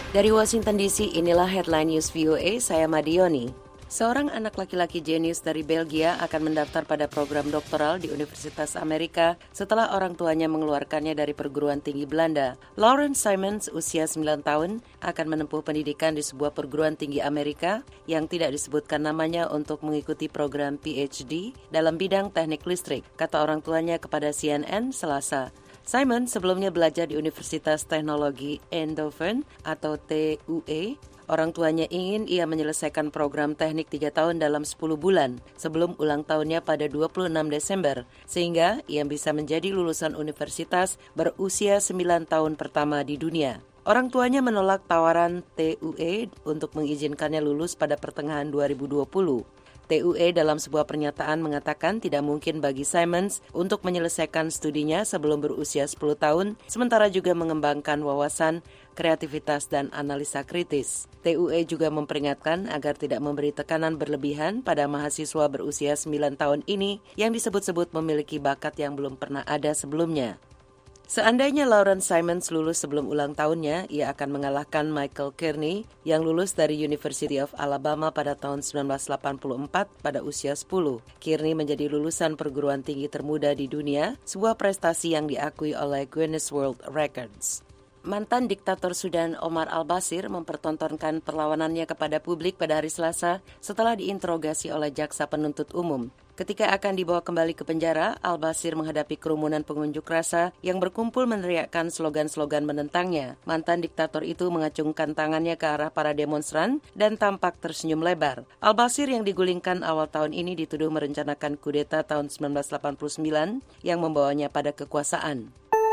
Dari Washington DC, inilah Headline News VOA, saya Madioni. Seorang anak laki-laki jenius dari Belgia akan mendaftar pada program doktoral di Universitas Amerika setelah orang tuanya mengeluarkannya dari perguruan tinggi Belanda. Lawrence Simons, usia 9 tahun, akan menempuh pendidikan di sebuah perguruan tinggi Amerika yang tidak disebutkan namanya untuk mengikuti program PhD dalam bidang teknik listrik, kata orang tuanya kepada CNN Selasa. Simon sebelumnya belajar di Universitas Teknologi Eindhoven atau TUE. Orang tuanya ingin ia menyelesaikan program teknik 3 tahun dalam 10 bulan sebelum ulang tahunnya pada 26 Desember, sehingga ia bisa menjadi lulusan universitas berusia 9 tahun pertama di dunia. Orang tuanya menolak tawaran TUE untuk mengizinkannya lulus pada pertengahan 2020. TUE dalam sebuah pernyataan mengatakan tidak mungkin bagi Simons untuk menyelesaikan studinya sebelum berusia 10 tahun, sementara juga mengembangkan wawasan, kreativitas, dan analisa kritis. TUE juga memperingatkan agar tidak memberi tekanan berlebihan pada mahasiswa berusia 9 tahun ini yang disebut-sebut memiliki bakat yang belum pernah ada sebelumnya. Seandainya Lawrence Simons lulus sebelum ulang tahunnya, ia akan mengalahkan Michael Kearney yang lulus dari University of Alabama pada tahun 1984 pada usia 10. Kearney menjadi lulusan perguruan tinggi termuda di dunia, sebuah prestasi yang diakui oleh Guinness World Records. Mantan diktator Sudan Omar al-Bashir mempertontonkan perlawanannya kepada publik pada hari Selasa setelah diinterogasi oleh jaksa penuntut umum. Ketika akan dibawa kembali ke penjara, al-Bashir menghadapi kerumunan pengunjuk rasa yang berkumpul meneriakkan slogan-slogan menentangnya. Mantan diktator itu mengacungkan tangannya ke arah para demonstran dan tampak tersenyum lebar. Al-Bashir yang digulingkan awal tahun ini dituduh merencanakan kudeta tahun 1989 yang membawanya pada kekuasaan.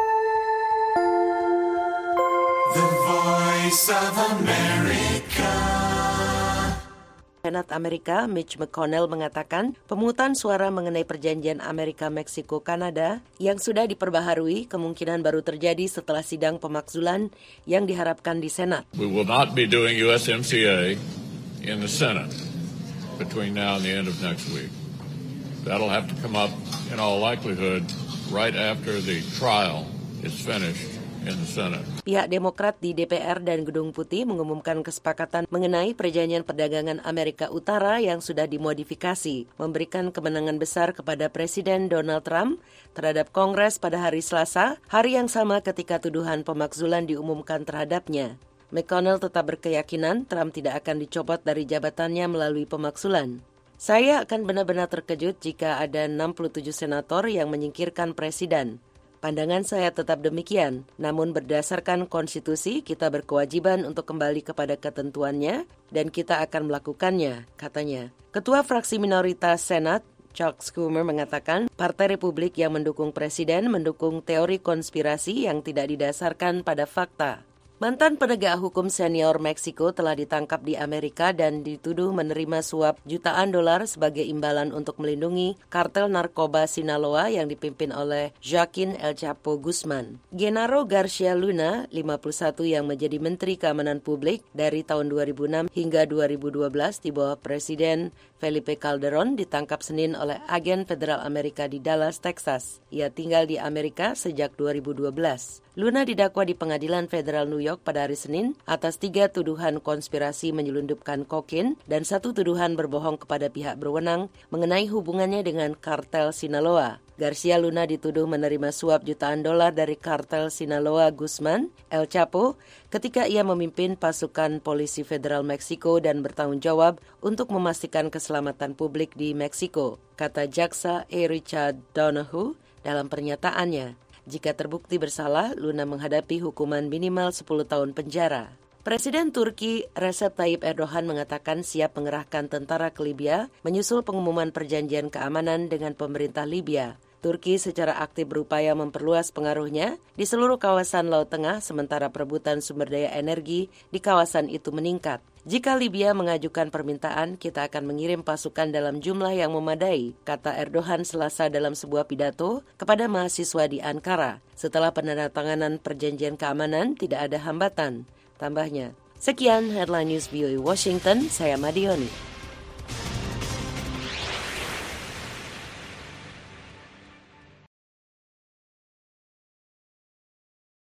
The Voice of America. Senat Amerika, Mitch McConnell mengatakan pemungutan suara mengenai perjanjian Amerika-Meksiko-Kanada yang sudah diperbaharui kemungkinan baru terjadi setelah sidang pemakzulan yang diharapkan di Senat. We will not be doing USMCA in the Senate between now and the end of next week. That'll have to come up in all likelihood right after the trial is finished in the Senate. Pihak Demokrat di DPR dan Gedung Putih mengumumkan kesepakatan mengenai perjanjian perdagangan Amerika Utara yang sudah dimodifikasi, memberikan kemenangan besar kepada Presiden Donald Trump terhadap Kongres pada hari Selasa, hari yang sama ketika tuduhan pemakzulan diumumkan terhadapnya. McConnell tetap berkeyakinan Trump tidak akan dicopot dari jabatannya melalui pemakzulan. Saya akan benar-benar terkejut jika ada 67 senator yang menyingkirkan presiden. Pandangan saya tetap demikian, namun berdasarkan konstitusi kita berkewajiban untuk kembali kepada ketentuannya dan kita akan melakukannya, katanya. Ketua fraksi minoritas Senat, Chuck Schumer mengatakan Partai Republik yang mendukung presiden mendukung teori konspirasi yang tidak didasarkan pada fakta. Mantan penegak hukum senior Meksiko telah ditangkap di Amerika dan dituduh menerima suap jutaan dolar sebagai imbalan untuk melindungi kartel narkoba Sinaloa yang dipimpin oleh Joaquin El Chapo Guzman. Genaro Garcia Luna, 51 yang menjadi Menteri Keamanan Publik dari tahun 2006 hingga 2012 di bawah Presiden Felipe Calderon, ditangkap Senin oleh agen federal Amerika di Dallas, Texas. Ia tinggal di Amerika sejak 2012. Luna didakwa di Pengadilan Federal New York pada hari Senin atas 3 tuduhan konspirasi menyelundupkan kokain dan 1 tuduhan berbohong kepada pihak berwenang mengenai hubungannya dengan kartel Sinaloa. Garcia Luna dituduh menerima suap jutaan dolar dari kartel Sinaloa Guzman, El Chapo, ketika ia memimpin pasukan polisi federal Meksiko dan bertanggung jawab untuk memastikan keselamatan publik di Meksiko, kata jaksa A. Richard Donoghue dalam pernyataannya. Jika terbukti bersalah, Luna menghadapi hukuman minimal 10 tahun penjara. Presiden Turki Recep Tayyip Erdogan mengatakan siap mengerahkan tentara ke Libya menyusul pengumuman perjanjian keamanan dengan pemerintah Libya. Turki secara aktif berupaya memperluas pengaruhnya di seluruh kawasan Laut Tengah sementara perebutan sumber daya energi di kawasan itu meningkat. Jika Libya mengajukan permintaan, kita akan mengirim pasukan dalam jumlah yang memadai, kata Erdogan Selasa dalam sebuah pidato kepada mahasiswa di Ankara. Setelah penandatanganan perjanjian keamanan, tidak ada hambatan, tambahnya. Sekian Headline News VOA Washington, saya Madioni.